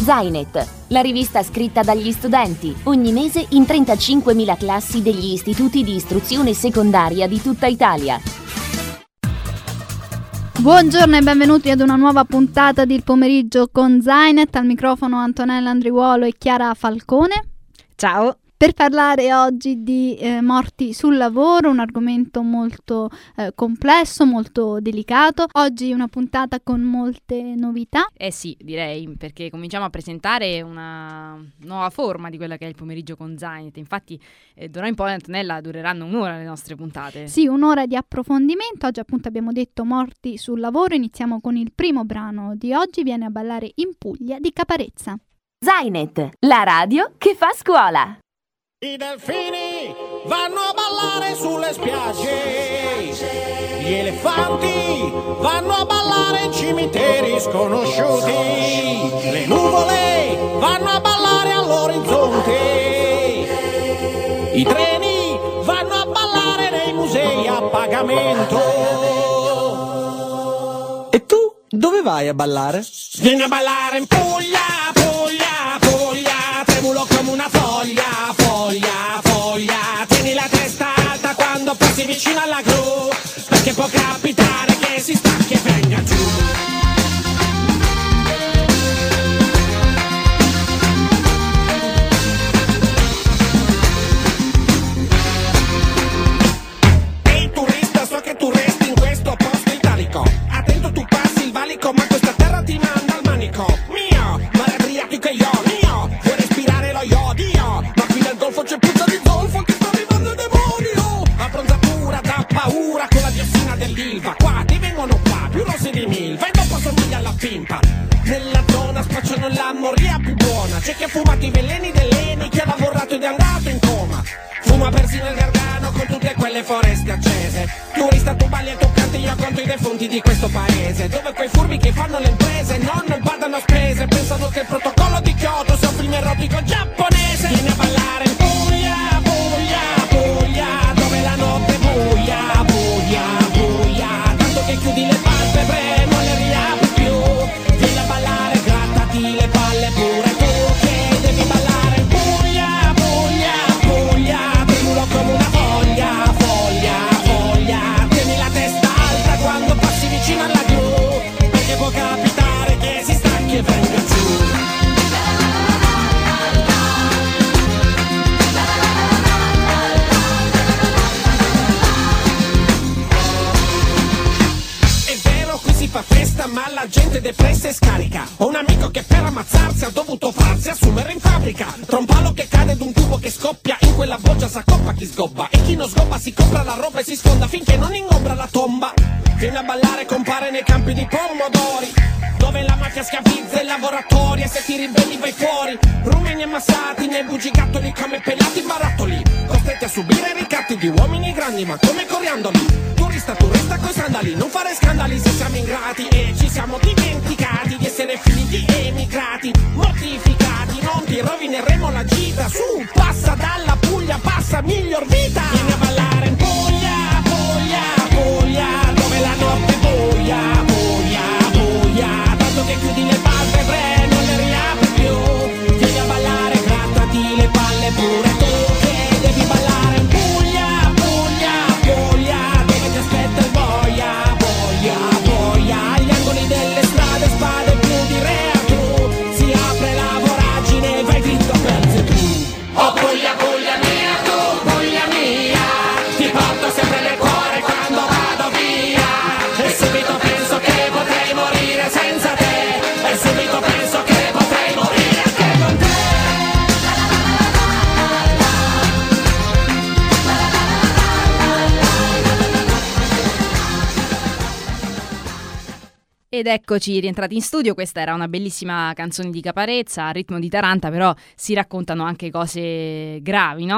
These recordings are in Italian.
Zainet, la rivista scritta dagli studenti, ogni mese in 35.000 classi degli istituti di istruzione secondaria di tutta Italia. Buongiorno e benvenuti ad una nuova puntata di Il Pomeriggio con Zainet. Al microfono Antonella Andriuolo e Chiara Falcone. Ciao! Per parlare oggi di morti sul lavoro, un argomento molto complesso, molto delicato. Oggi una puntata con molte novità. Sì, direi, perché cominciamo a presentare una nuova forma di quella che è il Pomeriggio con Zainet. Infatti, d'ora in poi, Antonella, dureranno un'ora le nostre puntate. Sì, un'ora di approfondimento. Oggi appunto abbiamo detto morti sul lavoro. Iniziamo con il primo brano di oggi, viene a ballare In Puglia di Caparezza. Zainet, la radio che fa scuola. I delfini vanno a ballare sulle spiagge, gli elefanti vanno a ballare in cimiteri sconosciuti, le nuvole vanno a ballare all'orizzonte, i treni vanno a ballare nei musei a pagamento. E tu dove vai a ballare? Vieni a ballare in Puglia, Puglia, Puglia, tremulo come una foglia, foglia, foglia, tieni la testa alta quando passi vicino alla gru, perché può capitare che si stacchi e venga giù. Ehi turista, so che tu resti in questo posto italico, attento tu passi il valico ma questa terra ti manda al manico. Mio, mare Adriatico e io, mio, vuoi respirare lo iodio, ma qui nel golfo c'è puzza di zolfo che sta arrivando il demonio. Abbronzatura da paura con la diossina dell'Ilva, qua ti vengono qua più rossi di milva e dopo somiglia alla pimpa. Nella zona spacciano la moria più buona, c'è chi ha fumato i veleni dell'Eni, chi ha lavorato ed è andato in coma. Fuma persino il Gargano con tutte quelle foreste accese. Turista tu balli e tu canti, io conto i defunti di questo paese, dove quei furbi che fanno le imprese non badano a spese, pensano che il protocollo di Kyoto sia un film erotico giapponese. Vieni a ballare in Puglia, Puglia, Puglia, dove la notte è buia, buia, buia, tanto che chiudi le palpebre non le riapri più. Vieni a ballare, grattati le palle pure tu, che devi ballare in Puglia, Puglia, Puglia, tremulo come una foglia, foglia, foglia, tieni la testa alta quando passi vicino alla gru, perché può capitare che si stacchi e venga giù. È vero, qui si fa festa ma la gente depressa e scarica. Ho un amico che per ammazzarsi ha dovuto farsi assumere in fabbrica. Tra un palo che cade ed un tubo che scoppia, in quella boccia s'accoppa chi sgobba, e chi non sgobba si compra la roba e si sfonda finché non ingombra la tomba. Vieni a ballare, compare nei campi di pomodori, dove la mafia schiavizza i lavoratori, e se ti ribelli vai fuori. Rumeni ammassati nei bugigattoli come pelati barattoli, costretti a subire ricatti di uomini grandi ma come coriandoli. Turista coi sandali, non fare scandali se siamo ingrati, e ci siamo dimenticati di essere figli di emigrati mortificati. Non ti rovineremo la gita, su, passa dalla Puglia, passa miglior vita. Vieni a ballare in Puglia, Puglia, Puglia, dove la notte è buia, buia, buia, tanto che chiudi le palpebre non le riapri più. Vieni a ballare, grattati le palle pure tu, che devi ballare in Puglia, Puglia, Puglia, dove ti aspetta il boia, boia, boia, agli angoli delle strade spade più di reatru, si apre la voragine, vai dritto per tu. Oh Puglia, Puglia mia, tu Puglia mia, ti porto sempre nel cuore quando vado via, e subito penso che potrei morire senza te, e subito penso che potrei morire anche con te. Ed eccoci rientrati in studio. Questa era una bellissima canzone di Caparezza, a ritmo di taranta, però si raccontano anche cose gravi, no?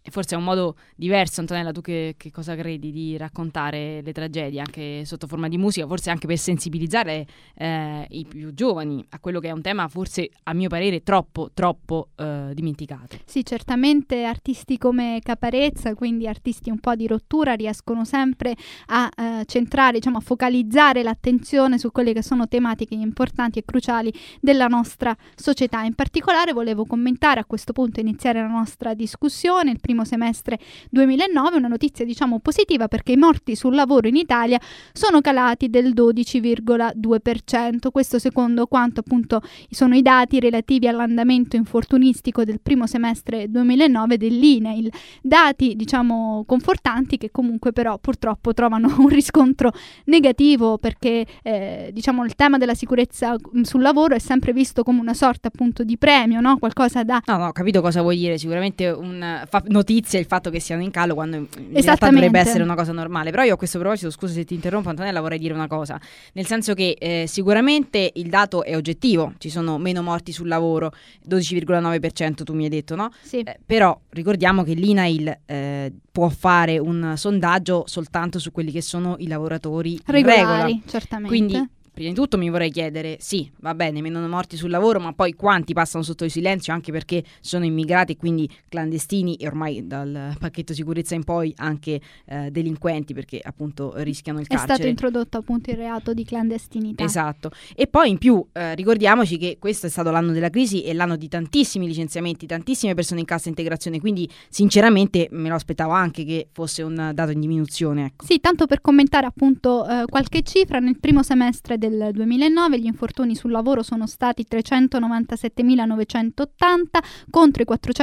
forse è un modo diverso, Antonella, tu che cosa credi di raccontare le tragedie anche sotto forma di musica, forse anche per sensibilizzare i più giovani a quello che è un tema forse a mio parere troppo dimenticato. Sì, certamente artisti come Caparezza, quindi artisti un po' di rottura, riescono sempre a centrare, diciamo a focalizzare l'attenzione su quelle che sono tematiche importanti e cruciali della nostra società. In particolare volevo commentare a questo punto, iniziare la nostra discussione, il primo semestre 2009, una notizia diciamo positiva, perché i morti sul lavoro in Italia sono calati del 12,2%, questo secondo quanto appunto sono i dati relativi all'andamento infortunistico del primo semestre 2009 dell'INAIL, dati diciamo confortanti che comunque però purtroppo trovano un riscontro negativo, perché diciamo il tema della sicurezza sul lavoro è sempre visto come una sorta appunto di premio, no? Qualcosa da... No, ho capito cosa vuoi dire, sicuramente fa notizia il fatto che siano in calo quando in realtà dovrebbe essere una cosa normale, però io a questo proposito, scusa se ti interrompo Antonella, vorrei dire una cosa, nel senso che sicuramente il dato è oggettivo, ci sono meno morti sul lavoro, 12,9% tu mi hai detto, no? Sì. Però ricordiamo che l'INAIL può fare un sondaggio soltanto su quelli che sono i lavoratori regolari, in regola. Certamente. Quindi prima di tutto mi vorrei chiedere, sì, va bene, meno morti sul lavoro, ma poi quanti passano sotto il silenzio, anche perché sono immigrati e quindi clandestini e ormai dal pacchetto sicurezza in poi anche delinquenti, perché appunto rischiano il carcere. È stato introdotto appunto il reato di clandestinità. Esatto. E poi in più ricordiamoci che questo è stato l'anno della crisi e l'anno di tantissimi licenziamenti, tantissime persone in cassa integrazione, quindi sinceramente me lo aspettavo anche che fosse un dato in diminuzione. Ecco. Sì, tanto per commentare appunto qualche cifra, nel primo semestre del 2009 gli infortuni sul lavoro sono stati 397.980 contro i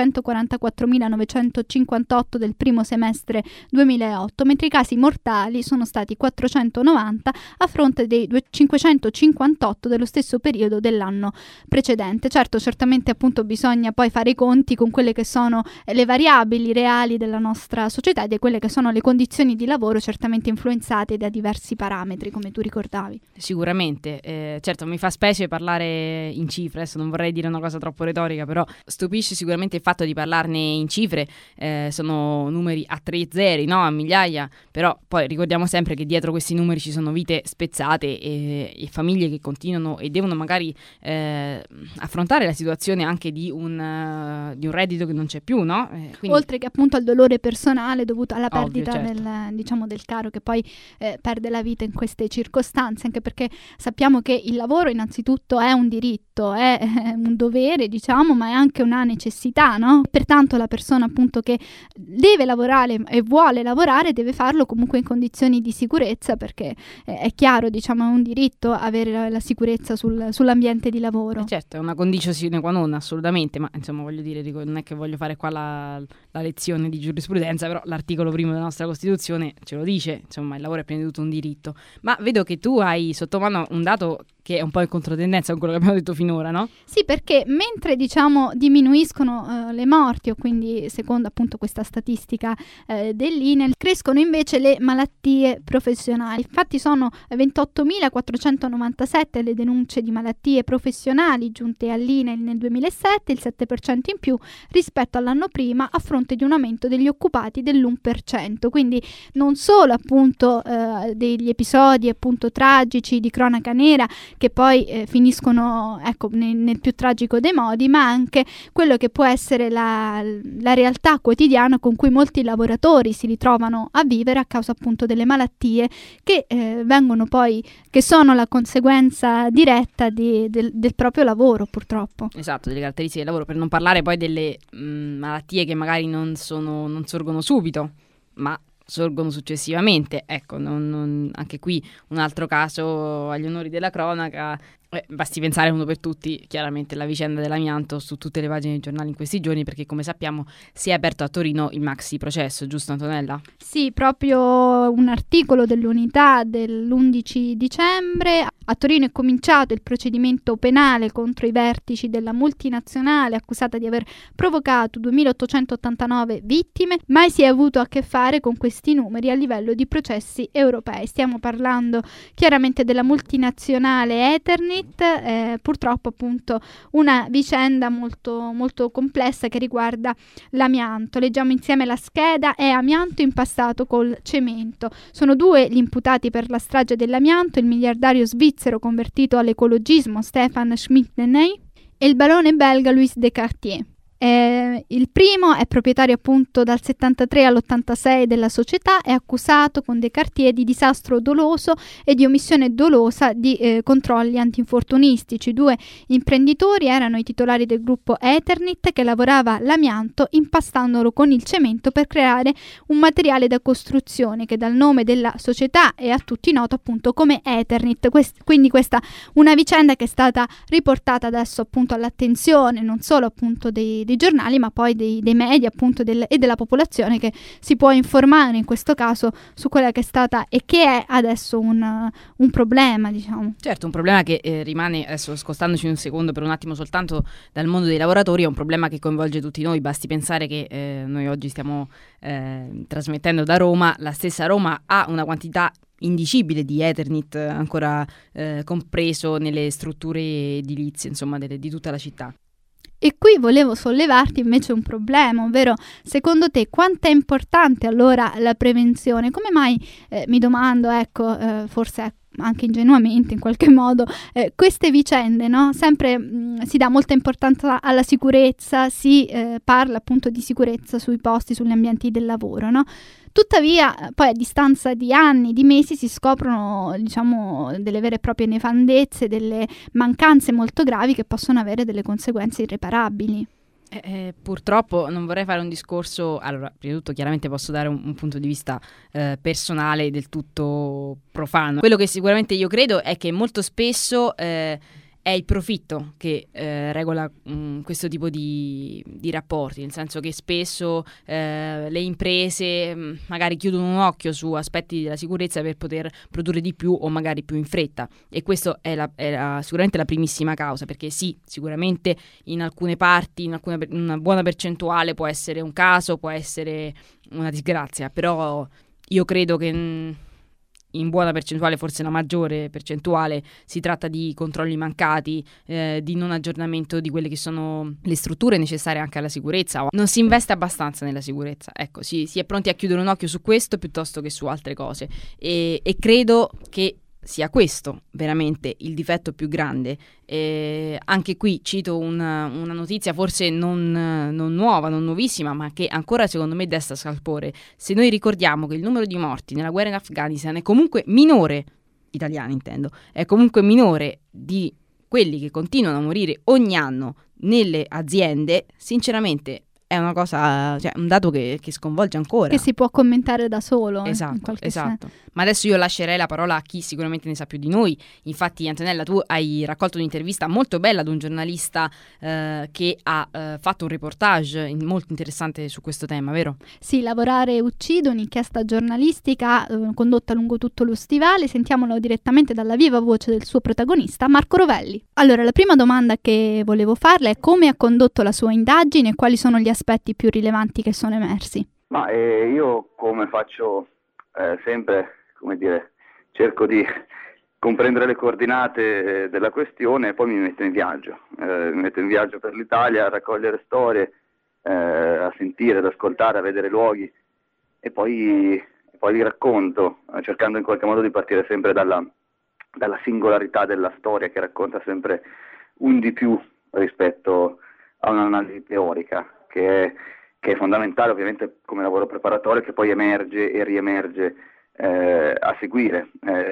444.958 del primo semestre 2008, mentre i casi mortali sono stati 490 a fronte dei 558 dello stesso periodo dell'anno precedente. Certamente appunto bisogna poi fare i conti con quelle che sono le variabili reali della nostra società e di quelle che sono le condizioni di lavoro certamente influenzate da diversi parametri, come tu ricordavi. Sicuramente, certo mi fa specie parlare in cifre, adesso non vorrei dire una cosa troppo retorica, però stupisce sicuramente il fatto di parlarne in cifre, sono numeri a 3 zeri, no? A migliaia, però poi ricordiamo sempre che dietro questi numeri ci sono vite spezzate e famiglie che continuano e devono magari affrontare la situazione anche di un reddito che non c'è più, no? Quindi, oltre che appunto al dolore personale dovuto alla perdita certo. del caro che poi perde la vita in queste circostanze, anche perché sappiamo che il lavoro innanzitutto è un diritto, è un dovere diciamo, ma è anche una necessità, no? Pertanto la persona appunto che deve lavorare e vuole lavorare deve farlo comunque in condizioni di sicurezza, perché è chiaro, diciamo, è un diritto avere la sicurezza sull'ambiente di lavoro. Certo, è una condizione sine qua non, assolutamente, ma insomma voglio dire, non è che voglio fare qua la lezione di giurisprudenza, però l'articolo 1 della nostra Costituzione ce lo dice, insomma il lavoro è prima di tutto un diritto. Ma vedo che tu hai sotto mano un dato che è un po' in controtendenza con quello che abbiamo detto finora, no? Sì, perché mentre diciamo diminuiscono le morti, o quindi secondo appunto questa statistica dell'INAIL, crescono invece le malattie professionali. Infatti sono 28.497 le denunce di malattie professionali giunte all'INAIL nel 2007, il 7% in più rispetto all'anno prima, a fronte di un aumento degli occupati dell'1%. Quindi non solo appunto degli episodi appunto tragici di cronaca nera che poi finiscono ecco nel più tragico dei modi, ma anche quello che può essere la realtà quotidiana con cui molti lavoratori si ritrovano a vivere a causa appunto delle malattie che vengono poi, che sono la conseguenza diretta del proprio lavoro, purtroppo. Esatto, delle caratteristiche del lavoro, per non parlare poi delle malattie che magari non sorgono subito, ma sorgono successivamente. Ecco, anche qui un altro caso agli onori della cronaca. Basti pensare uno per tutti, chiaramente la vicenda dell'amianto su tutte le pagine dei giornali in questi giorni, perché come sappiamo si è aperto a Torino il maxi processo, giusto Antonella? Sì, proprio un articolo dell'Unità dell'11 dicembre. A Torino è cominciato il procedimento penale contro i vertici della multinazionale accusata di aver provocato 2.889 vittime. Mai si è avuto a che fare con questi numeri a livello di processi europei. Stiamo parlando chiaramente della multinazionale Eternit, Eternit, purtroppo appunto una vicenda molto, molto complessa che riguarda l'amianto. Leggiamo insieme la scheda: è amianto impastato col cemento. Sono 2 gli imputati per la strage dell'amianto: il miliardario svizzero convertito all'ecologismo Stefan Schmidt-Deney e il barone belga Louis Descartier. Il primo è proprietario appunto dal 73 all'86 della società, è accusato con Descartier di disastro doloso e di omissione dolosa di controlli antinfortunistici. 2 imprenditori erano i titolari del gruppo Eternit, che lavorava l'amianto impastandolo con il cemento per creare un materiale da costruzione che dal nome della società è a tutti noto appunto come Eternit. Quindi questa una vicenda che è stata riportata adesso appunto all'attenzione non solo appunto dei giornali, ma poi dei media appunto e della popolazione, che si può informare in questo caso su quella che è stata e che è adesso un problema, diciamo. Certo, un problema che rimane, adesso scostandoci un secondo per un attimo soltanto dal mondo dei lavoratori, è un problema che coinvolge tutti noi. Basti pensare che noi oggi stiamo trasmettendo da Roma, la stessa Roma ha una quantità indicibile di Eternit ancora compreso nelle strutture edilizie, insomma, di tutta la città. E qui volevo sollevarti invece un problema, ovvero secondo te quanto è importante allora la prevenzione? Come mai, mi domando, forse anche ingenuamente in qualche modo, queste vicende, no? Sempre si dà molta importanza alla sicurezza, si parla appunto di sicurezza sui posti, sugli ambienti del lavoro, no? Tuttavia, poi a distanza di anni, di mesi, si scoprono, diciamo, delle vere e proprie nefandezze, delle mancanze molto gravi che possono avere delle conseguenze irreparabili. Purtroppo non vorrei fare un discorso. Allora, prima di tutto chiaramente posso dare un punto di vista personale del tutto profano. Quello che sicuramente io credo è che molto spesso è il profitto che regola questo tipo di rapporti, nel senso che spesso le imprese magari chiudono un occhio su aspetti della sicurezza per poter produrre di più o magari più in fretta, e questo è sicuramente la primissima causa, perché sì, sicuramente in alcune parti, una buona percentuale può essere un caso, può essere una disgrazia, però io credo che in buona percentuale, forse la maggiore percentuale, si tratta di controlli mancati, di non aggiornamento di quelle che sono le strutture necessarie anche alla sicurezza. Non si investe abbastanza nella sicurezza, ecco, si è pronti a chiudere un occhio su questo piuttosto che su altre cose, e credo che sia questo veramente il difetto più grande. Anche qui cito una notizia forse non nuova, non nuovissima, ma che ancora secondo me desta scalpore. Se noi ricordiamo che il numero di morti nella guerra in Afghanistan è comunque minore, italiani intendo, è comunque minore di quelli che continuano a morire ogni anno nelle aziende, sinceramente è una cosa, cioè un dato che sconvolge ancora. Che si può commentare da solo. Esatto. Ma adesso io lascerei la parola a chi sicuramente ne sa più di noi. Infatti, Antonella, tu hai raccolto un'intervista molto bella ad un giornalista che ha fatto un reportage molto interessante su questo tema, vero? Sì, Lavorare uccide, un'inchiesta giornalistica condotta lungo tutto lo stivale. Sentiamolo direttamente dalla viva voce del suo protagonista, Marco Rovelli. Allora, la prima domanda che volevo farle è: come ha condotto la sua indagine e quali sono gli aspetti più rilevanti che sono emersi? Ma io, come faccio sempre, come dire, cerco di comprendere le coordinate della questione e poi mi metto in viaggio. Mi metto in viaggio per l'Italia a raccogliere storie, a sentire, ad ascoltare, a vedere luoghi e poi li racconto, cercando in qualche modo di partire sempre dalla singolarità della storia, che racconta sempre un di più rispetto a un'analisi teorica, che è fondamentale ovviamente come lavoro preparatorio, che poi emerge e riemerge a seguire,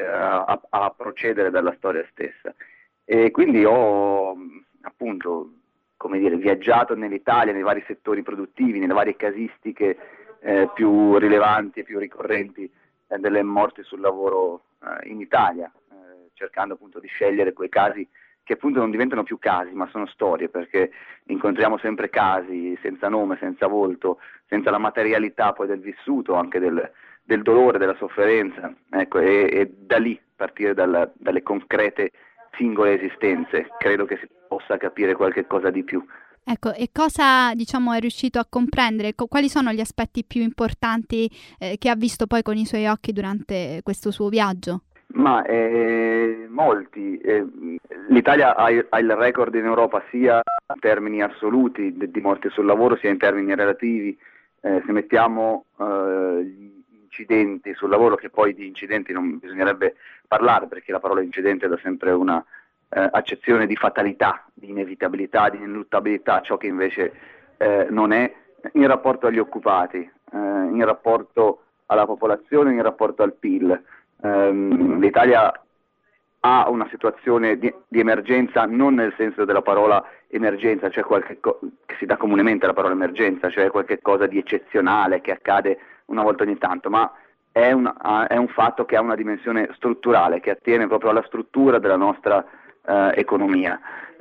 a procedere dalla storia stessa. E quindi ho appunto, come dire, viaggiato nell'Italia, nei vari settori produttivi, nelle varie casistiche più rilevanti e più ricorrenti delle morti sul lavoro in Italia, cercando appunto di scegliere quei casi che appunto non diventano più casi, ma sono storie, perché incontriamo sempre casi senza nome, senza volto, senza la materialità poi del vissuto, anche del dolore, della sofferenza, ecco, e da lì partire dalle concrete singole esistenze, credo che si possa capire qualche cosa di più. Ecco, e cosa, diciamo, è riuscito a comprendere? Quali sono gli aspetti più importanti che ha visto poi con i suoi occhi durante questo suo viaggio? Ma molti. L'Italia ha il record in Europa sia in termini assoluti di morti sul lavoro sia in termini relativi. Se mettiamo gli incidenti sul lavoro, che poi di incidenti non bisognerebbe parlare perché la parola incidente dà sempre una accezione di fatalità, di inevitabilità, di ineluttabilità, ciò che invece non è, in rapporto agli occupati, in rapporto alla popolazione, in rapporto al PIL. L'Italia ha una situazione di emergenza non nel senso della parola emergenza, cioè che si dà comunemente alla parola emergenza, cioè qualche cosa di eccezionale che accade una volta ogni tanto, ma è un fatto che ha una dimensione strutturale, che attiene proprio alla struttura della nostra economia.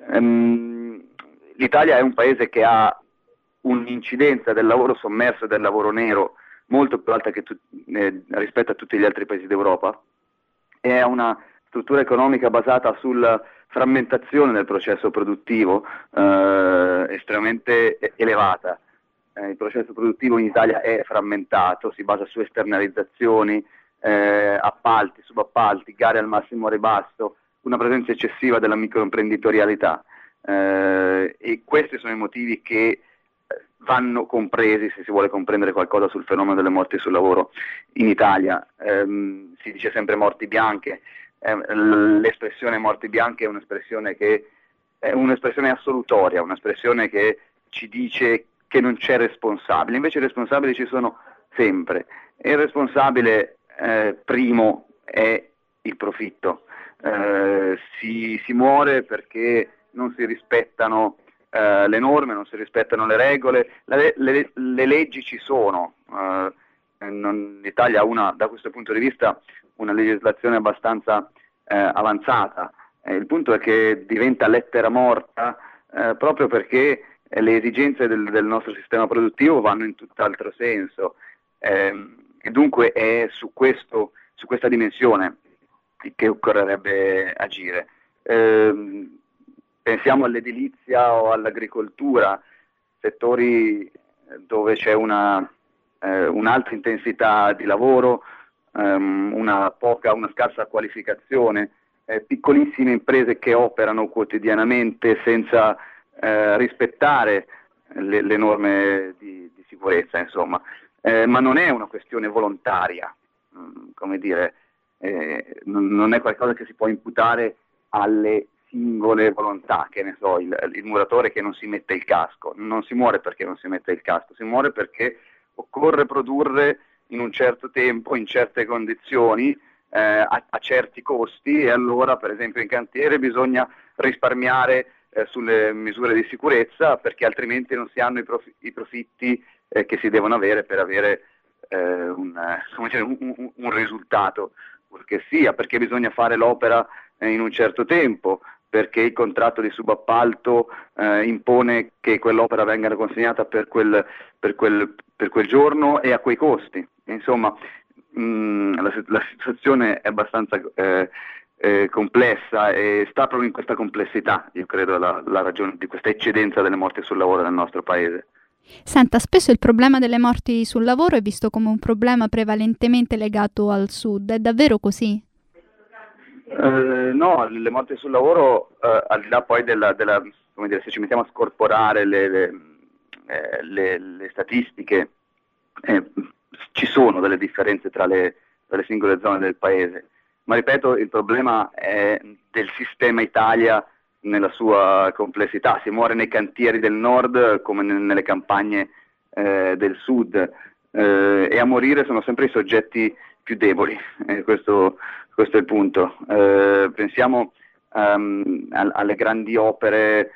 L'Italia è un paese che ha un'incidenza del lavoro sommerso e del lavoro nero molto più alta rispetto a tutti gli altri paesi d'Europa, e ha una struttura economica basata sulla frammentazione del processo produttivo estremamente elevata. Il processo produttivo in Italia è frammentato, si basa su esternalizzazioni, appalti, subappalti, gare al massimo ribasso, una presenza eccessiva della microimprenditorialità, e questi sono i motivi che vanno compresi se si vuole comprendere qualcosa sul fenomeno delle morti sul lavoro in Italia. Si dice sempre morti bianche, l'espressione morti bianche è un'espressione assolutoria, un'espressione che ci dice che non c'è responsabile, invece i responsabili ci sono sempre, e il responsabile primo è il profitto. Si muore perché non si rispettano le norme, non si rispettano le regole, le leggi ci sono. L'Italia ha da questo punto di vista una legislazione abbastanza avanzata. Il punto è che diventa lettera morta proprio perché le esigenze del nostro sistema produttivo vanno in tutt'altro senso, e dunque è su questa dimensione che occorrerebbe agire. Pensiamo all'edilizia o all'agricoltura, settori dove c'è un'alta intensità di lavoro, una scarsa qualificazione, piccolissime imprese che operano quotidianamente senza rispettare le norme di sicurezza, insomma. Ma non è una questione volontaria, come dire, non è qualcosa che si può imputare alle singole volontà, che ne so, il muratore che non si mette il casco, non si muore perché non si mette il casco, si muore perché occorre produrre in un certo tempo, in certe condizioni, a certi costi, e allora per esempio in cantiere bisogna risparmiare sulle misure di sicurezza perché altrimenti non si hanno i profitti che si devono avere per avere un risultato, purché sia, perché bisogna fare l'opera in un certo tempo, perché il contratto di subappalto impone che quell'opera venga consegnata per quel giorno e a quei costi. Insomma, la situazione è abbastanza complessa, e sta proprio in questa complessità, io credo, la ragione di questa eccedenza delle morti sul lavoro nel nostro paese. Senta, spesso il problema delle morti sul lavoro è visto come un problema prevalentemente legato al sud, è davvero così? No, le morti sul lavoro, al di là poi come dire, se ci mettiamo a scorporare le statistiche, ci sono delle differenze tra le singole zone del paese, ma ripeto, il problema è del sistema Italia nella sua complessità. Si muore nei cantieri del nord come nelle campagne del sud, e a morire sono sempre i soggetti più deboli, questo è il punto. Pensiamo alle grandi opere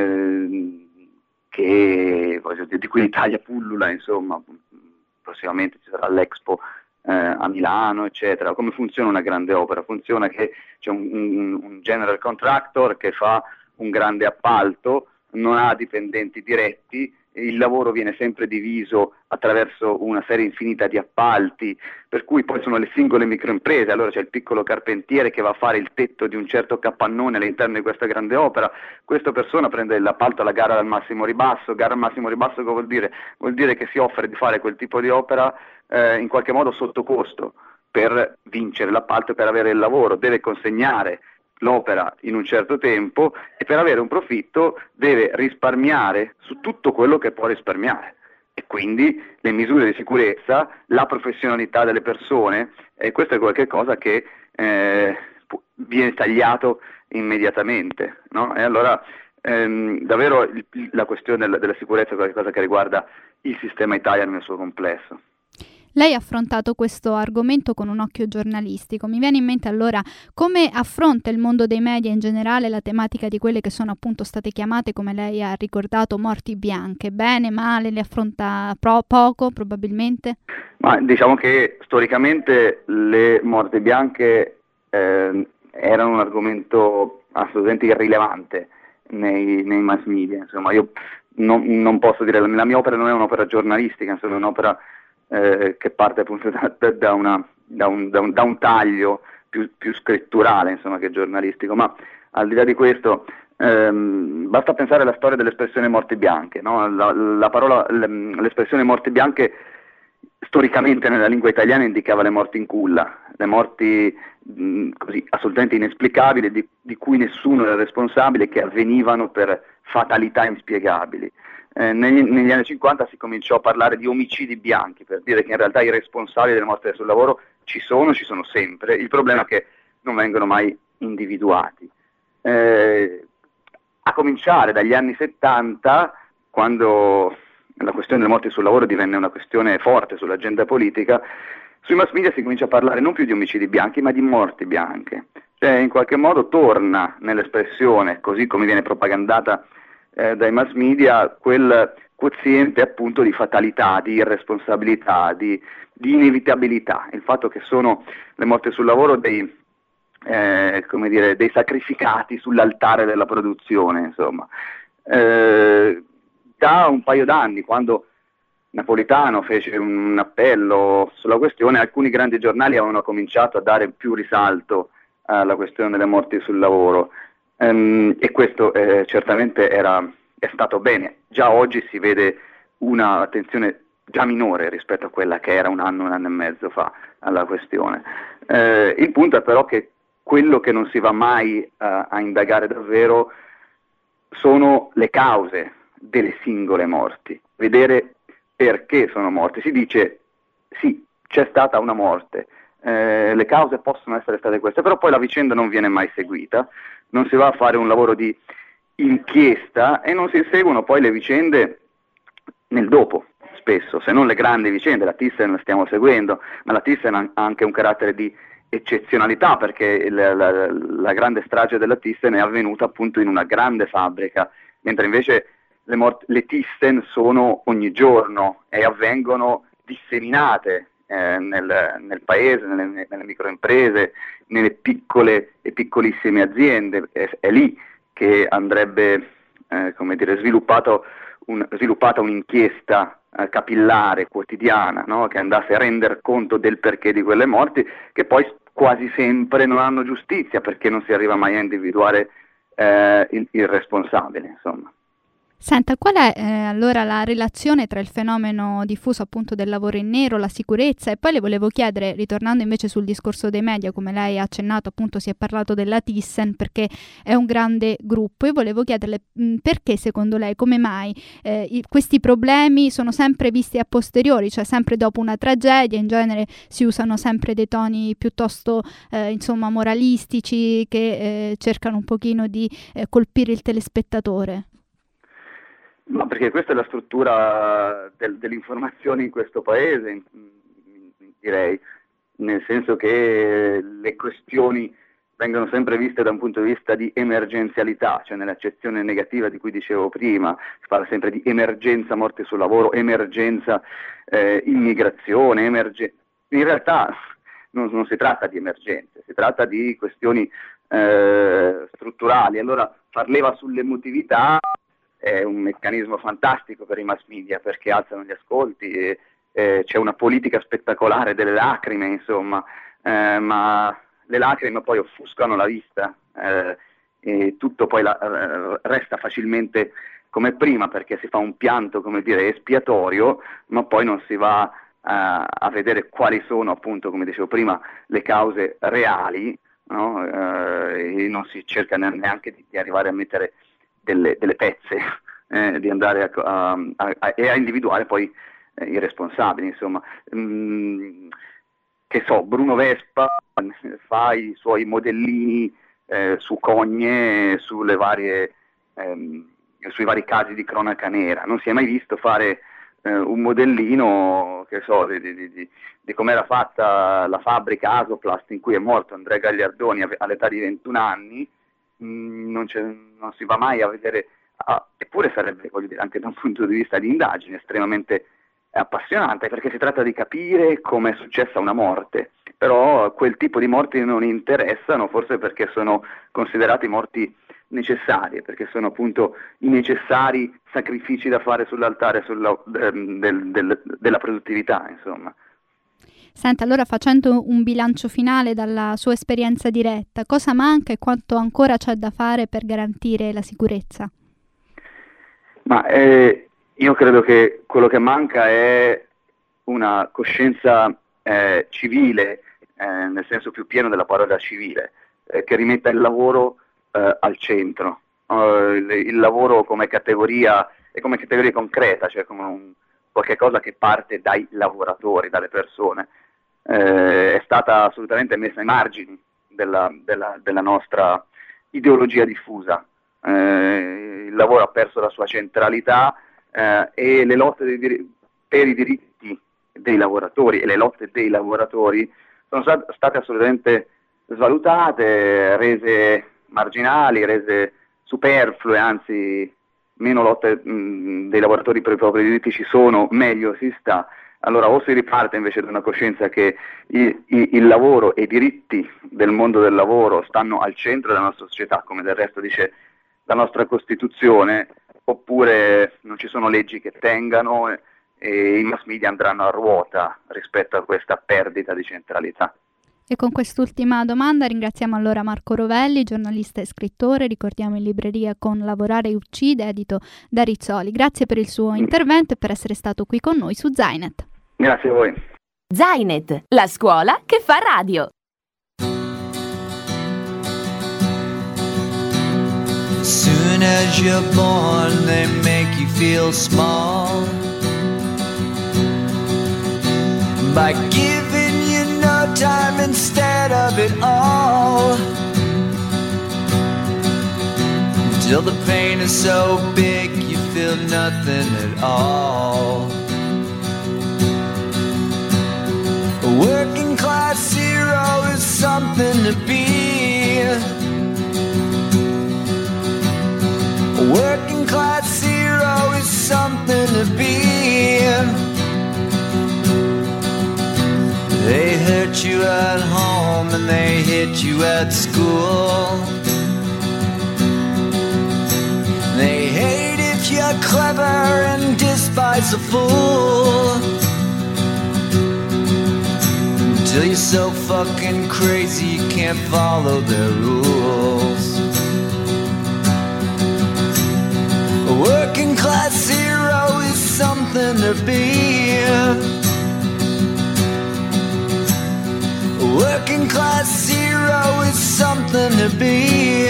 di cui l'Italia pullula, insomma. Prossimamente ci sarà l'Expo a Milano, eccetera. Come funziona una grande opera? Funziona che c'è un general contractor che fa un grande appalto, non ha dipendenti diretti, il lavoro viene sempre diviso attraverso una serie infinita di appalti, per cui poi sono le singole microimprese. Allora c'è il piccolo carpentiere che va a fare il tetto di un certo capannone all'interno di questa grande opera. Questa persona prende l'appalto alla gara al massimo ribasso. Gara al massimo ribasso che vuol dire? Vuol dire che si offre di fare quel tipo di opera in qualche modo sotto costo, per vincere l'appalto e per avere il lavoro, deve consegnare l'opera in un certo tempo e per avere un profitto deve risparmiare su tutto quello che può risparmiare. E quindi le misure di sicurezza, la professionalità delle persone, questo è qualcosa che viene tagliato immediatamente, no? E allora davvero la questione della sicurezza è qualcosa che riguarda il sistema Italia nel suo complesso. Lei ha affrontato questo argomento con un occhio giornalistico. Mi viene in mente allora come affronta il mondo dei media in generale la tematica di quelle che sono appunto state chiamate, come lei ha ricordato, morti bianche. Bene, male, le affronta poco probabilmente? Ma diciamo che storicamente le morti bianche erano un argomento assolutamente irrilevante nei mass media. Insomma, io non posso dire, la mia opera non è un'opera giornalistica, insomma, è un'opera che parte appunto da un taglio più scritturale, insomma, che giornalistico. Ma al di là di questo basta pensare alla storia dell'espressione morti bianche, no? L'espressione morti bianche storicamente nella lingua italiana indicava le morti in culla, le morti così assolutamente inesplicabili, di cui nessuno era responsabile, che avvenivano per fatalità inspiegabili. Negli anni 50 si cominciò a parlare di omicidi bianchi, per dire che in realtà i responsabili delle morti sul lavoro ci sono sempre, il problema è che non vengono mai individuati. A cominciare dagli anni 70, quando la questione delle morti sul lavoro divenne una questione forte sull'agenda politica, sui mass media si comincia a parlare non più di omicidi bianchi, ma di morti bianche. Cioè, in qualche modo torna nell'espressione, così come viene propagandata dai mass media, quel quoziente appunto di fatalità, di irresponsabilità, di inevitabilità, il fatto che sono le morti sul lavoro dei sacrificati sull'altare della produzione, insomma. Da un paio d'anni, quando Napolitano fece un appello sulla questione, alcuni grandi giornali avevano cominciato a dare più risalto alla questione delle morti sul lavoro. E questo certamente è stato bene. Già oggi si vede una attenzione già minore rispetto a quella che era un anno e mezzo fa alla questione. Il punto è però che quello che non si va mai a indagare davvero sono le cause delle singole morti, vedere perché sono morti. Si dice sì, c'è stata una morte, le cause possono essere state queste, però poi la vicenda non viene mai seguita, non si va a fare un lavoro di inchiesta e non si seguono poi le vicende nel dopo, spesso, se non le grandi vicende. La Thyssen la stiamo seguendo, ma la Thyssen ha anche un carattere di eccezionalità, perché la grande strage della Thyssen è avvenuta appunto in una grande fabbrica, mentre invece le Thyssen sono ogni giorno e avvengono disseminate nel paese, nelle microimprese, nelle piccole e piccolissime aziende. È lì che andrebbe sviluppata un'inchiesta capillare, quotidiana, no? Che andasse a render conto del perché di quelle morti, che poi quasi sempre non hanno giustizia, perché non si arriva mai a individuare il responsabile, insomma. Senta, qual è allora la relazione tra il fenomeno diffuso appunto del lavoro in nero, la sicurezza, e poi le volevo chiedere, ritornando invece sul discorso dei media, come lei ha accennato, appunto si è parlato della Thyssen perché è un grande gruppo, e volevo chiederle perché secondo lei, come mai questi problemi sono sempre visti a posteriori, cioè sempre dopo una tragedia. In genere si usano sempre dei toni piuttosto moralistici che cercano un pochino di colpire il telespettatore. No, perché questa è la struttura dell'informazione in questo paese, direi, nel senso che le questioni vengono sempre viste da un punto di vista di emergenzialità, cioè nell'accezione negativa di cui dicevo prima. Si parla sempre di emergenza morte sul lavoro, emergenza immigrazione, in realtà non si tratta di emergenze, si tratta di questioni strutturali. Allora far leva sull'emotività è un meccanismo fantastico per i mass media, perché alzano gli ascolti, c'è una politica spettacolare delle lacrime, insomma, ma le lacrime poi offuscano la vista e tutto poi resta facilmente come prima, perché si fa un pianto, espiatorio, ma poi non si va a vedere quali sono, appunto, come dicevo prima, le cause reali, no? E non si cerca neanche di arrivare a mettere delle pezze, di andare a individuare poi i responsabili, insomma. Che so, Bruno Vespa fa i suoi modellini su Cogne, sui vari casi di cronaca nera. Non si è mai visto fare un modellino, che so, di come era fatta la fabbrica Asoplast in cui è morto Andrea Gagliardoni all'età di 21 anni. Non si va mai a vedere, eppure sarebbe, voglio dire, anche da un punto di vista di indagine estremamente appassionante, perché si tratta di capire come è successa una morte, però quel tipo di morti non interessano, forse perché sono considerati morti necessarie, perché sono appunto i necessari sacrifici da fare sull'altare della produttività, insomma. Senta, allora, facendo un bilancio finale dalla sua esperienza diretta, cosa manca e quanto ancora c'è da fare per garantire la sicurezza? Ma io credo che quello che manca è una coscienza civile, nel senso più pieno della parola civile, che rimetta il lavoro al centro, il lavoro come categoria e come categoria concreta, cioè come qualche cosa che parte dai lavoratori, dalle persone. È stata assolutamente messa ai margini della nostra ideologia diffusa. Il lavoro ha perso la sua centralità e le lotte per i diritti dei lavoratori e le lotte dei lavoratori sono state assolutamente svalutate, rese marginali, rese superflue, anzi meno lotte dei lavoratori per i propri diritti ci sono, meglio si sta. Allora o si riparte invece da una coscienza che il lavoro e i diritti del mondo del lavoro stanno al centro della nostra società, come del resto dice la nostra Costituzione, oppure non ci sono leggi che tengano e i mass media andranno a ruota rispetto a questa perdita di centralità. E con quest'ultima domanda ringraziamo allora Marco Rovelli, giornalista e scrittore, ricordiamo in libreria con Lavorare uccide, edito da Rizzoli. Grazie per il suo intervento e per essere stato qui con noi su Zainet. Grazie a voi. Zainet, la scuola che fa radio. Soon as you're born, they make you feel small by giving you no time instead of it all, till the pain is so big you feel nothing at all. A working class hero is something to be. A working class hero is something to be. They hurt you at home and they hit you at school. They hate if you're clever and despise a fool, until you're so fucking crazy you can't follow their rules. A working class hero is something to be. A working class hero is something to be.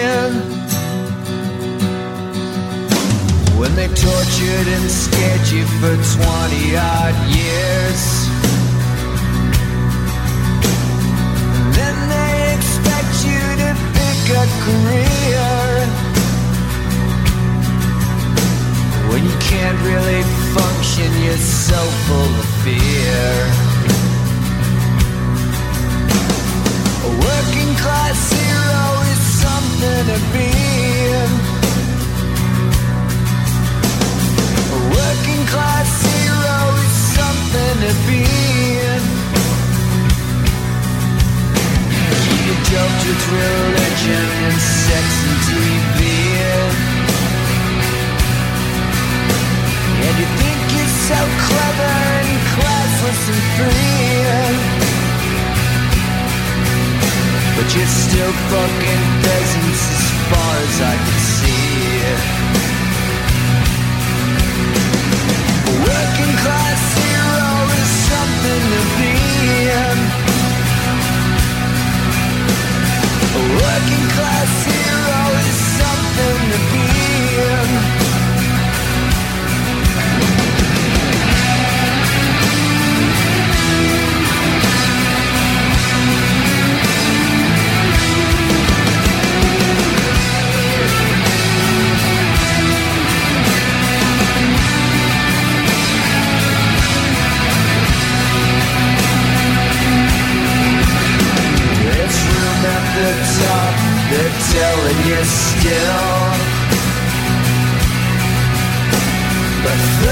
When they tortured and scared you for 20 odd years, then they expect you to pick a career when you can't really function, you're so full of fear. A working class hero is something to be. A working class hero is something to be. You doped with religion and sex and TV, and you think you're so clever and classless and free, but you're still fucking peasants as far as I can see. A working class hero is something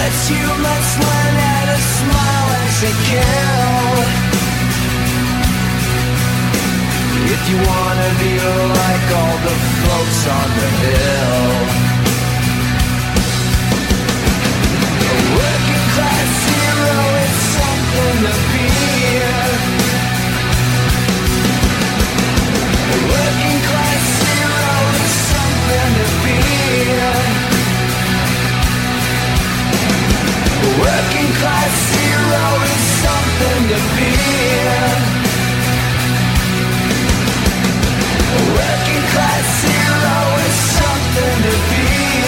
Let's humans learn how to smile and to kill. If you wanna be like all the folks on the hill. A working class hero is something to be. A working class hero is something to be. A working class hero is something to be. A working class hero is something to be.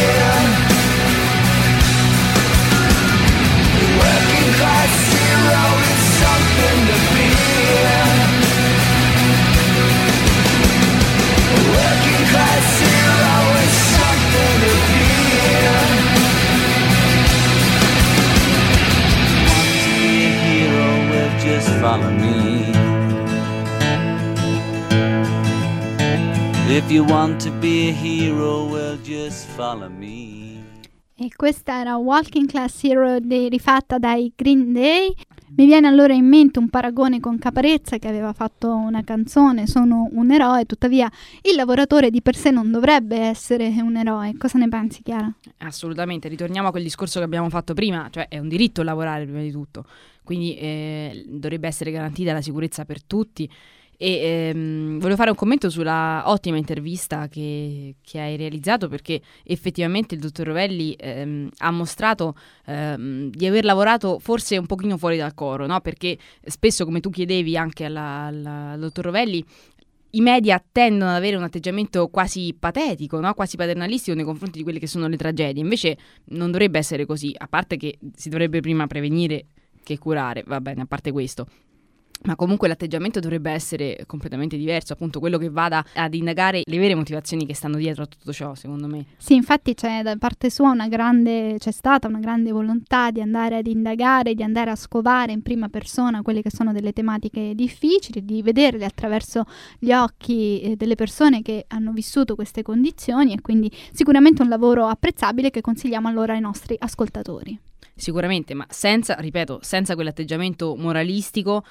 A working class hero is something to be. A working class hero is something to be. Just follow me. If you want to be a hero, well, just follow me. E questa era Walking Class Hero rifatta dai Green Day. Mi viene allora in mente un paragone con Caparezza, che aveva fatto una canzone, Sono un eroe, tuttavia il lavoratore di per sé non dovrebbe essere un eroe. Cosa ne pensi, Chiara? Assolutamente, ritorniamo a quel discorso che abbiamo fatto prima, cioè è un diritto lavorare prima di tutto, quindi dovrebbe essere garantita la sicurezza per tutti. E volevo fare un commento sulla ottima intervista che hai realizzato, perché effettivamente il dottor Rovelli ha mostrato di aver lavorato forse un pochino fuori dal coro, no? Perché spesso, come tu chiedevi anche al dottor Rovelli, i media tendono ad avere un atteggiamento quasi patetico, no? Quasi paternalistico nei confronti di quelle che sono le tragedie. Invece non dovrebbe essere così, a parte che si dovrebbe prima prevenire che curare, va bene, a parte questo. Ma comunque l'atteggiamento dovrebbe essere completamente diverso, appunto quello che vada ad indagare le vere motivazioni che stanno dietro a tutto ciò, secondo me. Sì, infatti c'è da parte sua c'è stata una grande volontà di andare ad indagare, di andare a scovare in prima persona quelle che sono delle tematiche difficili, di vederle attraverso gli occhi delle persone che hanno vissuto queste condizioni, e quindi sicuramente un lavoro apprezzabile che consigliamo allora ai nostri ascoltatori. Sicuramente, ma senza quell'atteggiamento moralistico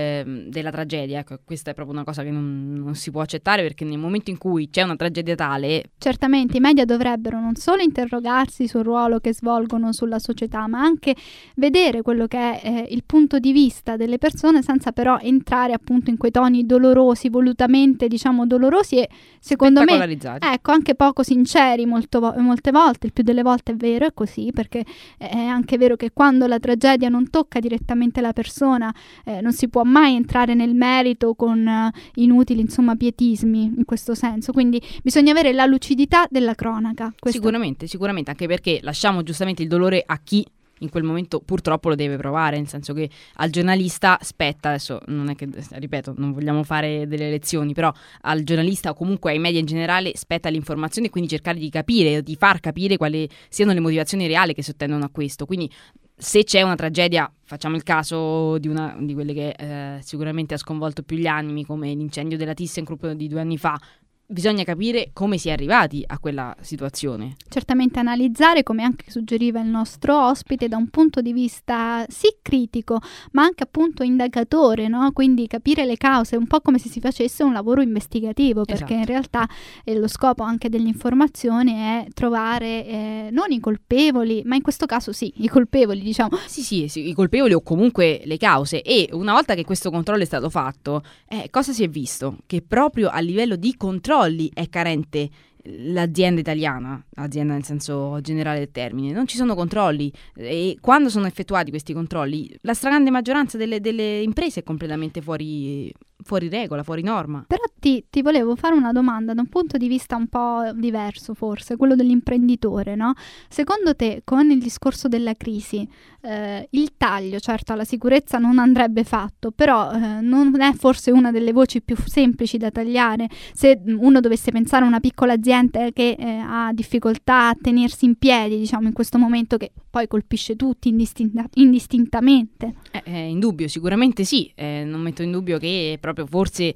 della tragedia. Ecco, questa è proprio una cosa che non si può accettare, perché nel momento in cui c'è una tragedia tale... Certamente i media dovrebbero non solo interrogarsi sul ruolo che svolgono sulla società, ma anche vedere quello che è il punto di vista delle persone, senza però entrare appunto in quei toni dolorosi, volutamente diciamo dolorosi e secondo me ecco anche poco sinceri molte volte. Il più delle volte è vero, è così, perché è anche è vero che quando la tragedia non tocca direttamente la persona non si può mai entrare nel merito con inutili pietismi in questo senso, quindi bisogna avere la lucidità della cronaca. Sicuramente, anche perché lasciamo giustamente il dolore a chi in quel momento purtroppo lo deve provare, nel senso che al giornalista spetta, adesso non è che, ripeto, non vogliamo fare delle lezioni, però al giornalista o comunque ai media in generale spetta l'informazione e quindi cercare di capire, di far capire quali siano le motivazioni reali che sottendono a questo. Quindi se c'è una tragedia, facciamo il caso di una di quelle che sicuramente ha sconvolto più gli animi, come l'incendio della ThyssenKrupp di 2 anni fa, bisogna capire come si è arrivati a quella situazione. Certamente analizzare, come anche suggeriva il nostro ospite, da un punto di vista sì critico, ma anche appunto indagatore, no? Quindi capire le cause, un po' come se si facesse un lavoro investigativo, perché in realtà lo scopo anche dell'informazione è trovare non i colpevoli, ma in questo caso sì, i colpevoli, diciamo. Sì, i colpevoli o comunque le cause. E una volta che questo controllo è stato fatto, cosa si è visto? Che proprio a livello di controllo è carente l'azienda italiana, azienda nel senso generale del termine. Non ci sono controlli, e quando sono effettuati questi controlli la stragrande maggioranza delle imprese è completamente fuori regola, fuori norma. Però ti volevo fare una domanda da un punto di vista un po' diverso, forse, quello dell'imprenditore, no? Secondo te, con il discorso della crisi, il taglio, certo, alla sicurezza non andrebbe fatto, però non è forse una delle voci più semplici da tagliare? Se uno dovesse pensare a una piccola azienda che ha difficoltà a tenersi in piedi, diciamo, in questo momento che poi colpisce tutti indistintamente. Indubbio, sicuramente sì. Non metto in dubbio che proprio forse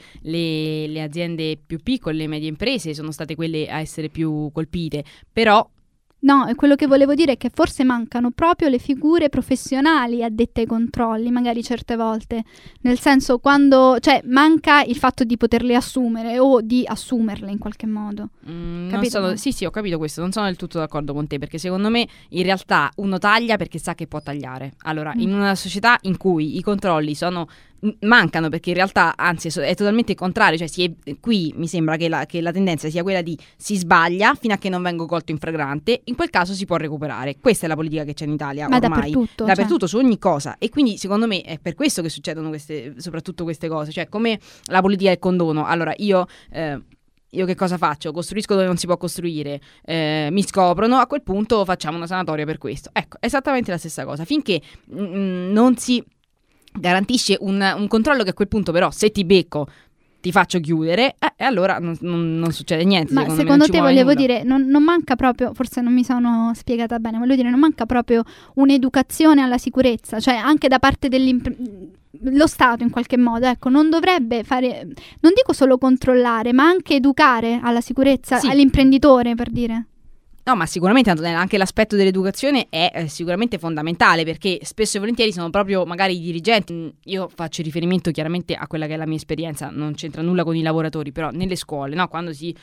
le aziende più piccole, le medie imprese, sono state quelle a essere più colpite, però No, e quello che volevo dire è che forse mancano proprio le figure professionali addette ai controlli, magari certe volte, nel senso manca il fatto di poterle assumere o di assumerle in qualche modo. Sì, ho capito questo, non sono del tutto d'accordo con te, perché secondo me in realtà uno taglia perché sa che può tagliare. Allora, in una società in cui i controlli mancano, perché in realtà anzi è totalmente il contrario, cioè qui mi sembra che la tendenza sia quella di si sbaglia fino a che non vengo colto in flagrante, in quel caso si può recuperare. Questa è la politica che c'è in Italia ormai, dappertutto, su ogni cosa, e quindi secondo me è per questo che succedono soprattutto queste cose, cioè come la politica del condono. Allora io che cosa faccio? Costruisco dove non si può costruire, mi scoprono, a quel punto facciamo una sanatoria per questo. Ecco, esattamente la stessa cosa, finché non si garantisce un controllo, che a quel punto però se ti becco ti faccio chiudere, e allora non succede niente. Ma secondo te, volevo dire, non manca proprio, forse non mi sono spiegata bene, voglio dire, non manca proprio un'educazione alla sicurezza, cioè anche da parte lo Stato in qualche modo, ecco, non dovrebbe fare, non dico solo controllare, ma anche educare alla sicurezza, sì, all'imprenditore, per dire. No, ma sicuramente Antonella, anche l'aspetto dell'educazione è sicuramente fondamentale, perché spesso e volentieri sono proprio magari i dirigenti. Io faccio riferimento chiaramente a quella che è la mia esperienza, non c'entra nulla con i lavoratori, però nelle scuole, no? Quando si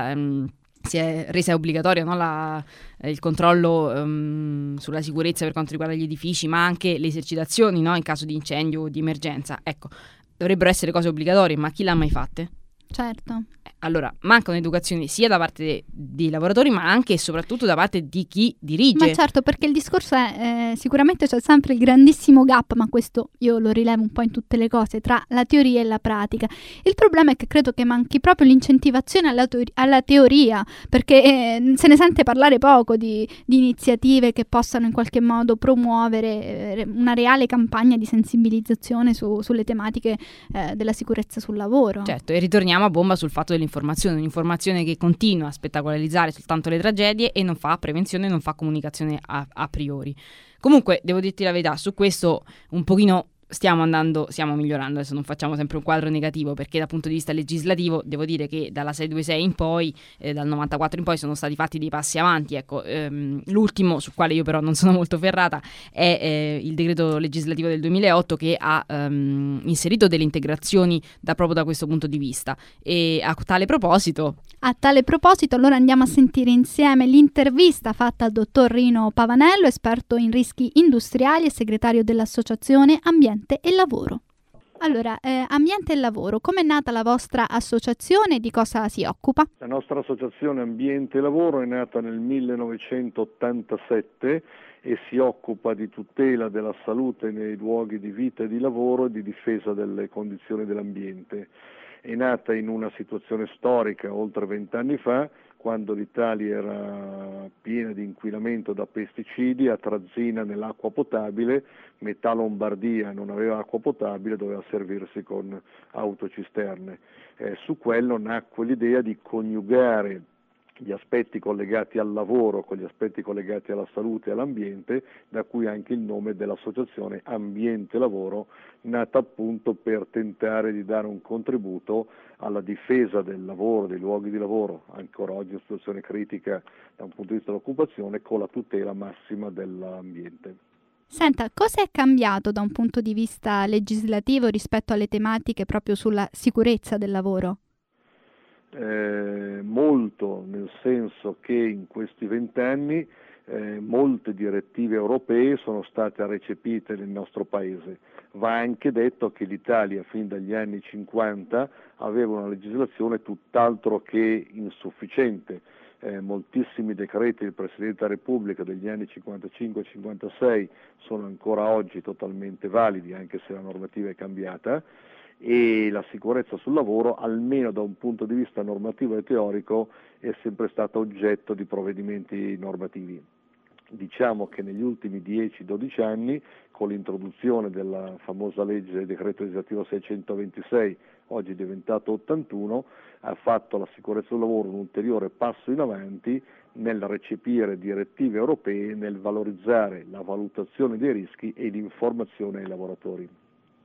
è resa obbligatoria, no? Il controllo sulla sicurezza per quanto riguarda gli edifici, ma anche le esercitazioni, no? In caso di incendio o di emergenza. Ecco, dovrebbero essere cose obbligatorie, ma chi l'ha mai fatte? Certo. Allora, manca un'educazione sia da parte dei lavoratori, ma anche e soprattutto da parte di chi dirige. Ma certo, perché il discorso è sicuramente c'è sempre il grandissimo gap, ma questo io lo rilevo un po' in tutte le cose, tra la teoria e la pratica. Il problema è che credo che manchi proprio l'incentivazione alla teoria, perché se ne sente parlare poco di iniziative che possano in qualche modo promuovere una reale campagna di sensibilizzazione sulle tematiche della sicurezza sul lavoro. Certo, e ritorniamo a bomba sul fatto dell'informazione, un'informazione che continua a spettacolarizzare soltanto le tragedie e non fa prevenzione, non fa comunicazione a priori. Comunque, devo dirti la verità, su questo un pochino stiamo migliorando. Adesso non facciamo sempre un quadro negativo, perché dal punto di vista legislativo devo dire che dalla 626 in poi, dal 94 in poi, sono stati fatti dei passi avanti. Ecco, l'ultimo, sul quale io però non sono molto ferrata, è il decreto legislativo del 2008, che ha inserito delle integrazioni proprio da questo punto di vista. E a tale proposito, allora andiamo a sentire insieme l'intervista fatta al dottor Rino Pavanello, esperto in rischi industriali e segretario dell'associazione Ambiente e Lavoro. Allora, Ambiente e Lavoro, com'è nata la vostra associazione e di cosa si occupa? La nostra associazione Ambiente e Lavoro è nata nel 1987 e si occupa di tutela della salute nei luoghi di vita e di lavoro e di difesa delle condizioni dell'ambiente. È nata in una situazione storica oltre 20 anni fa, quando l'Italia era piena di inquinamento da pesticidi, attrazzina nell'acqua potabile, metà Lombardia non aveva acqua potabile, doveva servirsi con autocisterne. Su quello nacque l'idea di coniugare gli aspetti collegati al lavoro con gli aspetti collegati alla salute e all'ambiente, da cui anche il nome dell'associazione Ambiente Lavoro, nata appunto per tentare di dare un contributo alla difesa del lavoro, dei luoghi di lavoro, ancora oggi in situazione critica da un punto di vista dell'occupazione, con la tutela massima dell'ambiente. Senta, cosa è cambiato da un punto di vista legislativo rispetto alle tematiche proprio sulla sicurezza del lavoro? Molto, nel senso che in questi 20 anni molte direttive europee sono state recepite nel nostro paese. Va anche detto che l'Italia fin dagli anni 50 aveva una legislazione tutt'altro che insufficiente. Moltissimi decreti del Presidente della Repubblica degli anni 55-56 sono ancora oggi totalmente validi, anche se la normativa è cambiata, e la sicurezza sul lavoro, almeno da un punto di vista normativo e teorico, è sempre stata oggetto di provvedimenti normativi. Diciamo che negli ultimi 10-12 anni, con l'introduzione della famosa legge decreto legislativo 626, oggi diventato 81, ha fatto la sicurezza sul lavoro un ulteriore passo in avanti nel recepire direttive europee, nel valorizzare la valutazione dei rischi e l'informazione ai lavoratori.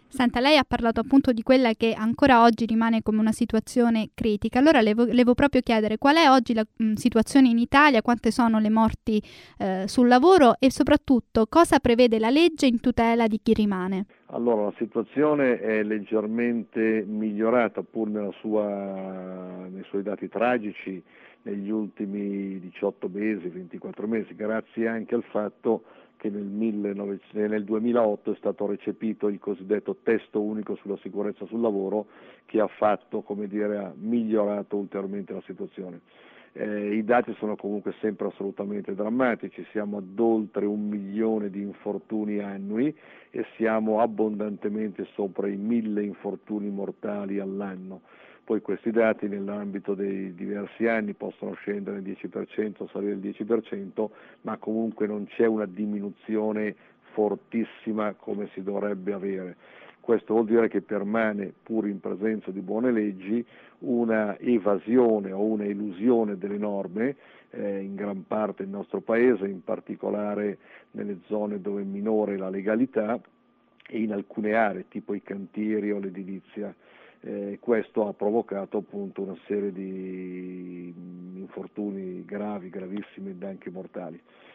Senta, lei ha parlato appunto di quella che ancora oggi rimane come una situazione critica. Allora le volevo proprio chiedere qual è oggi la situazione in Italia, quante sono le morti sul lavoro e soprattutto cosa prevede la legge in tutela di chi rimane. Allora, la situazione è leggermente migliorata pur nei suoi dati tragici negli ultimi 18 mesi, 24 mesi, grazie anche al fatto che nel 2008 è stato recepito il cosiddetto testo unico sulla sicurezza sul lavoro, che ha migliorato ulteriormente la situazione. I dati sono comunque sempre assolutamente drammatici, siamo ad oltre 1 milione di infortuni annui e siamo abbondantemente sopra i 1.000 infortuni mortali all'anno. Poi questi dati nell'ambito dei diversi anni possono scendere al 10%, salire al 10%, ma comunque non c'è una diminuzione fortissima come si dovrebbe avere. Questo vuol dire che permane, pur in presenza di buone leggi, una evasione o una elusione delle norme in gran parte del nostro Paese, in particolare nelle zone dove è minore la legalità e in alcune aree, tipo i cantieri o l'edilizia. Questo ha provocato appunto una serie di infortuni gravi, gravissimi ed anche mortali.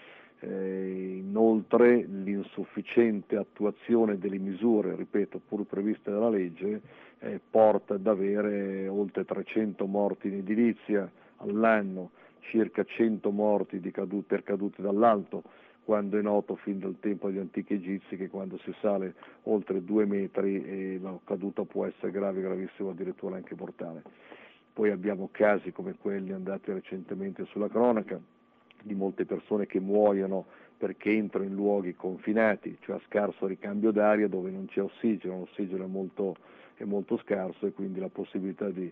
Inoltre l'insufficiente attuazione delle misure, ripeto, pur previste dalla legge, porta ad avere oltre 300 morti in edilizia all'anno, circa 100 morti per cadute dall'alto, quando è noto fin dal tempo degli antichi egizi che quando si sale oltre 2 metri la caduta può essere grave, gravissima, addirittura anche mortale. Poi abbiamo casi come quelli andati recentemente sulla cronaca, di molte persone che muoiono perché entrano in luoghi confinati, cioè a scarso ricambio d'aria dove non c'è ossigeno, l'ossigeno è molto scarso e quindi la possibilità di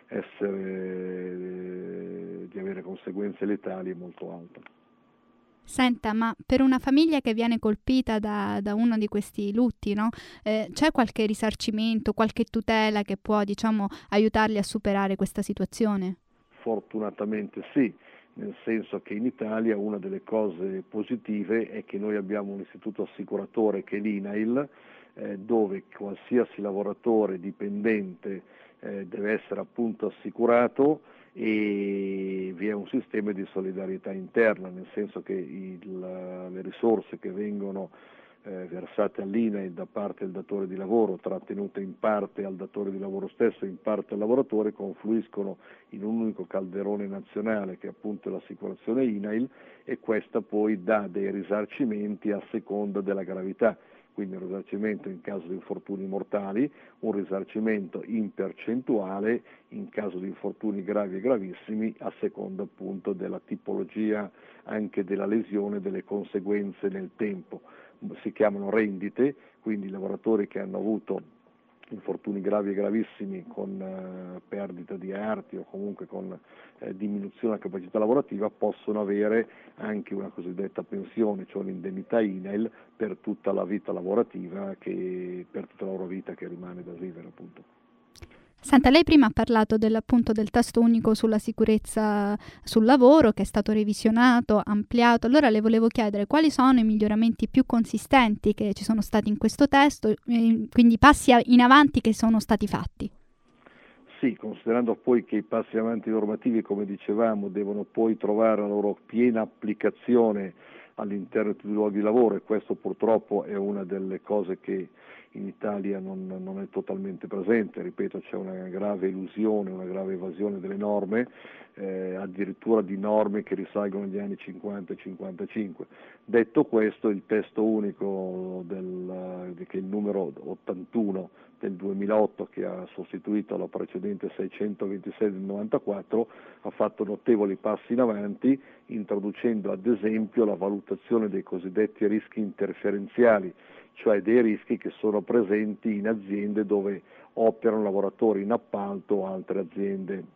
avere conseguenze letali è molto alta. Senta, ma per una famiglia che viene colpita da uno di questi lutti, no? C'è qualche risarcimento, qualche tutela che può, aiutarli a superare questa situazione? Fortunatamente sì, nel senso che in Italia una delle cose positive è che noi abbiamo un istituto assicuratore che è l'INAIL, dove qualsiasi lavoratore dipendente deve essere appunto assicurato e vi è un sistema di solidarietà interna, nel senso che le risorse che vengono versate all'INAIL da parte del datore di lavoro, trattenute in parte al datore di lavoro stesso e in parte al lavoratore, confluiscono in un unico calderone nazionale che è appunto l'assicurazione INAIL, e questa poi dà dei risarcimenti a seconda della gravità. Quindi un risarcimento in caso di infortuni mortali, un risarcimento in percentuale in caso di infortuni gravi e gravissimi, a seconda appunto della tipologia anche della lesione, delle conseguenze nel tempo. Si chiamano rendite, quindi i lavoratori che hanno avuto infortuni gravi e gravissimi con perdita di arti o comunque con diminuzione della capacità lavorativa possono avere anche una cosiddetta pensione, cioè un'indennità INAIL per tutta la vita lavorativa, per tutta la loro vita che rimane da vivere appunto. Senta, lei prima ha parlato del testo unico sulla sicurezza sul lavoro che è stato revisionato, ampliato. Allora le volevo chiedere quali sono i miglioramenti più consistenti che ci sono stati in questo testo, quindi passi in avanti che sono stati fatti. Sì, considerando poi che i passi avanti normativi, come dicevamo, devono poi trovare la loro piena applicazione all'interno di tutti i luoghi di lavoro, e questo purtroppo è una delle cose che in Italia non è totalmente presente. Ripeto, c'è una grave elusione, una grave evasione delle norme, addirittura di norme che risalgono agli anni 50 e 55. Detto questo, il testo unico che è il numero 81 del 2008, che ha sostituito la precedente 626 del 94, ha fatto notevoli passi in avanti, introducendo ad esempio la valutazione dei cosiddetti rischi interferenziali, cioè dei rischi che sono presenti in aziende dove operano lavoratori in appalto o altre aziende,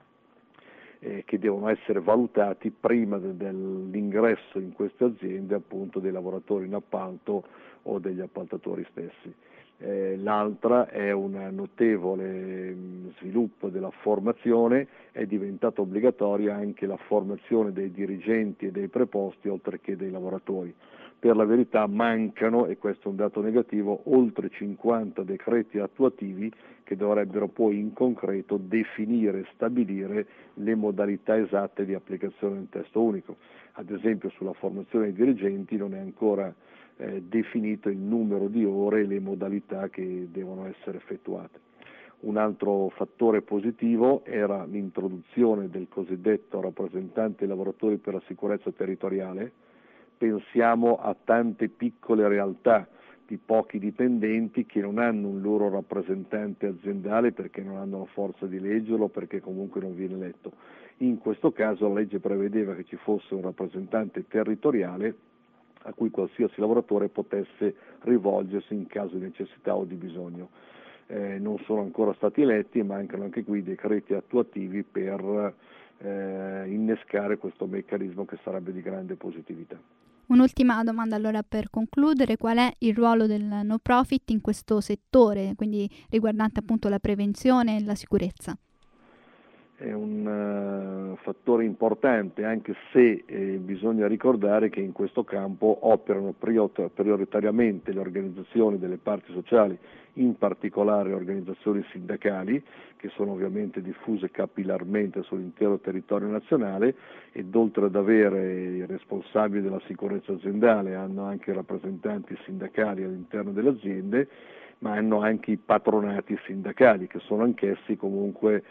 che devono essere valutati prima dell'ingresso in queste aziende appunto dei lavoratori in appalto o degli appaltatori stessi. L'altra è un notevole sviluppo della formazione, è diventata obbligatoria anche la formazione dei dirigenti e dei preposti oltre che dei lavoratori. Per la verità mancano, e questo è un dato negativo, oltre 50 decreti attuativi che dovrebbero poi in concreto definire e stabilire le modalità esatte di applicazione del testo unico. Ad esempio sulla formazione dei dirigenti non è ancora definito il numero di ore e le modalità che devono essere effettuate. Un altro fattore positivo era l'introduzione del cosiddetto rappresentante dei lavoratori per la sicurezza territoriale. Pensiamo a tante piccole realtà di pochi dipendenti che non hanno un loro rappresentante aziendale perché non hanno la forza di leggerlo, perché comunque non viene eletto. In questo caso la legge prevedeva che ci fosse un rappresentante territoriale a cui qualsiasi lavoratore potesse rivolgersi in caso di necessità o di bisogno. Non sono ancora stati eletti e mancano anche qui decreti attuativi per innescare questo meccanismo che sarebbe di grande positività. Un'ultima domanda allora per concludere: qual è il ruolo del no profit in questo settore, quindi riguardante appunto la prevenzione e la sicurezza? È un fattore importante, anche se bisogna ricordare che in questo campo operano prioritariamente le organizzazioni delle parti sociali, in particolare organizzazioni sindacali, che sono ovviamente diffuse capillarmente sull'intero territorio nazionale, ed oltre ad avere i responsabili della sicurezza aziendale hanno anche rappresentanti sindacali all'interno delle aziende, ma hanno anche i patronati sindacali, che sono anch'essi comunque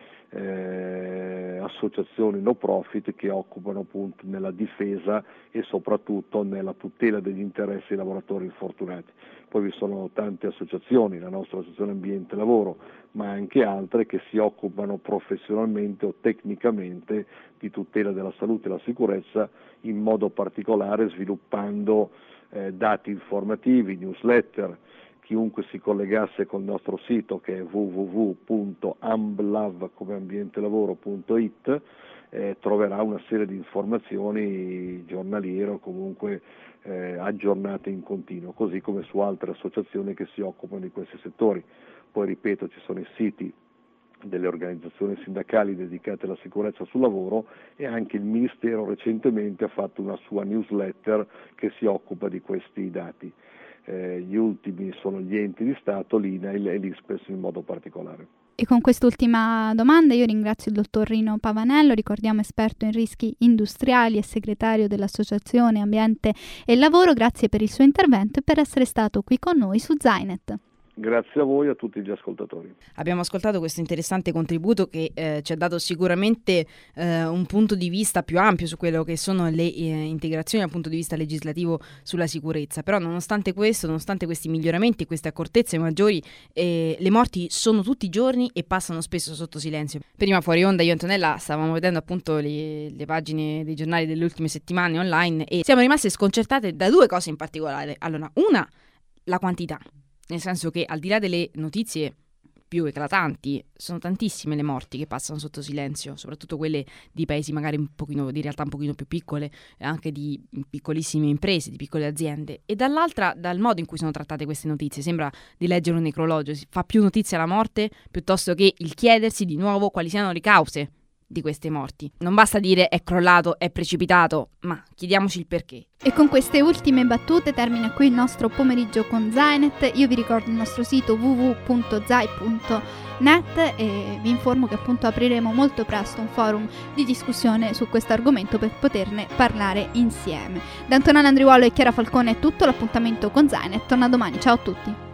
associazioni no profit che occupano appunto nella difesa e soprattutto nella tutela degli interessi dei lavoratori infortunati. Poi vi sono tante associazioni, la nostra associazione Ambiente e Lavoro, ma anche altre che si occupano professionalmente o tecnicamente di tutela della salute e della sicurezza, in modo particolare sviluppando dati informativi, newsletter. Chiunque si collegasse col nostro sito, che è www.amblav.it, troverà una serie di informazioni giornaliere o comunque aggiornate in continuo, così come su altre associazioni che si occupano di questi settori. Poi ripeto, ci sono i siti delle organizzazioni sindacali dedicate alla sicurezza sul lavoro, e anche il Ministero recentemente ha fatto una sua newsletter che si occupa di questi dati. Gli ultimi sono gli enti di Stato, l'INAIL e l'ISPES in modo particolare. E con quest'ultima domanda io ringrazio il dottor Rino Pavanello, ricordiamo esperto in rischi industriali e segretario dell'Associazione Ambiente e Lavoro. Grazie per il suo intervento e per essere stato qui con noi su Zainet. Grazie a voi e a tutti gli ascoltatori. Abbiamo ascoltato questo interessante contributo che ci ha dato sicuramente un punto di vista più ampio su quello che sono le integrazioni dal punto di vista legislativo sulla sicurezza. Però nonostante questo, nonostante questi miglioramenti, queste accortezze maggiori, le morti sono tutti i giorni e passano spesso sotto silenzio. Prima fuori onda io e Antonella stavamo vedendo appunto le pagine dei giornali delle ultime settimane online e siamo rimaste sconcertate da due cose in particolare. Allora, una, la quantità. Nel senso che al di là delle notizie più eclatanti, sono tantissime le morti che passano sotto silenzio, soprattutto quelle di paesi magari un pochino, di realtà un pochino più piccole, anche di piccolissime imprese, di piccole aziende. E dall'altra, dal modo in cui sono trattate queste notizie, sembra di leggere un necrologio, si fa più notizia la morte piuttosto che il chiedersi di nuovo quali siano le cause di queste morti. Non basta dire è crollato, è precipitato, ma chiediamoci il perché. E con queste ultime battute termina qui il nostro pomeriggio con Zainet. Io vi ricordo il nostro sito www.zai.net e vi informo che appunto apriremo molto presto un forum di discussione su questo argomento per poterne parlare insieme. Da Antonella Andriuolo e Chiara Falcone è tutto, l'appuntamento con Zainet torna domani. Ciao a tutti.